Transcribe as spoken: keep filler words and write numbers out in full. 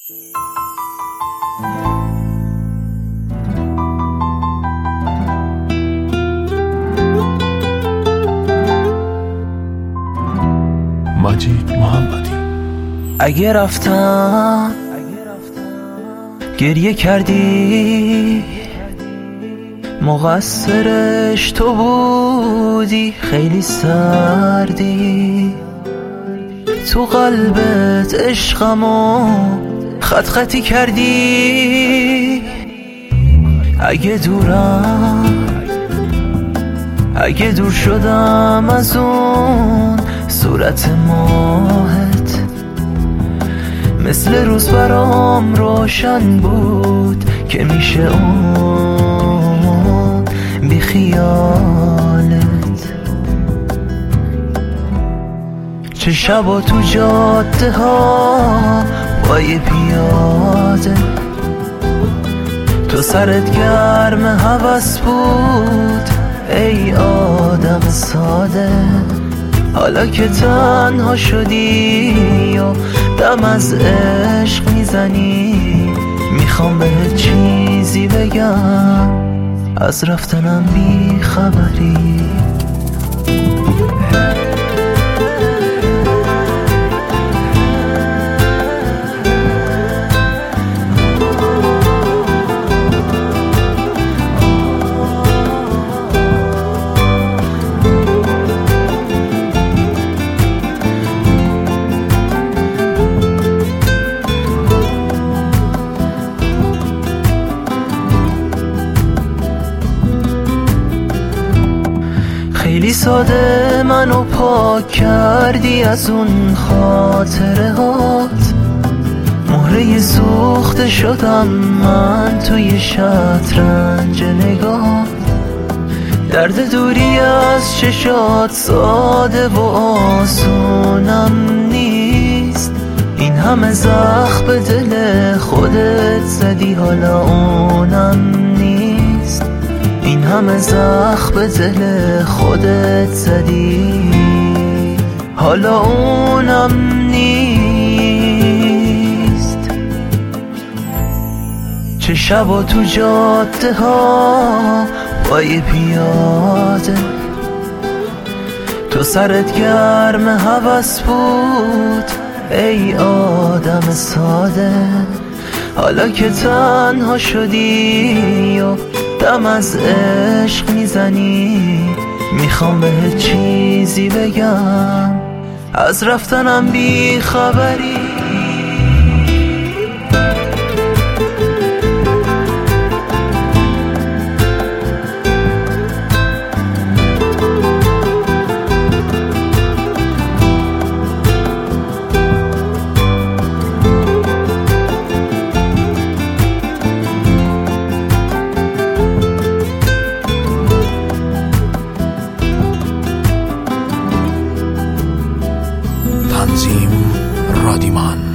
مجید محمدی. اگه رفتم گریه کردی، مقصرش تو بودی، خیلی سردی تو قلبت، عشقمو خط خطی کردی. اگه دورم، اگه دور شدم از اون صورت ماهت، مثل روز برام روشن بود که میشه اون بی خیالت. چه شبا تو جاده ها با یه پیاده، تو سرت گرم هوس بود ای آدم ساده. حالا که تنها شدی و دم از عشق میزنی، میخوام بهت چیزی بگم، از رفتنم بی خبری. خیلی ساده منو پاک کردی از اون خاطره هات، مهره سوخته شدم من توی شطرنج نگاه. درد دوری از چشات ساده و آسونم نیست، این همه زخم به دل خودت زدی حالا اونم نیست، این همه زخم به دل خودت زدی حالا اونم نیست. چه شبا تو جاده ها با یه پیاده، تو سرت گرم هوس بود ای آدم ساده. حالا که تنها شدی و دم از عشق میزنی، میخوام بهت چیزی بگم، از رفتنم بی خبری. تنظیم رادیمان.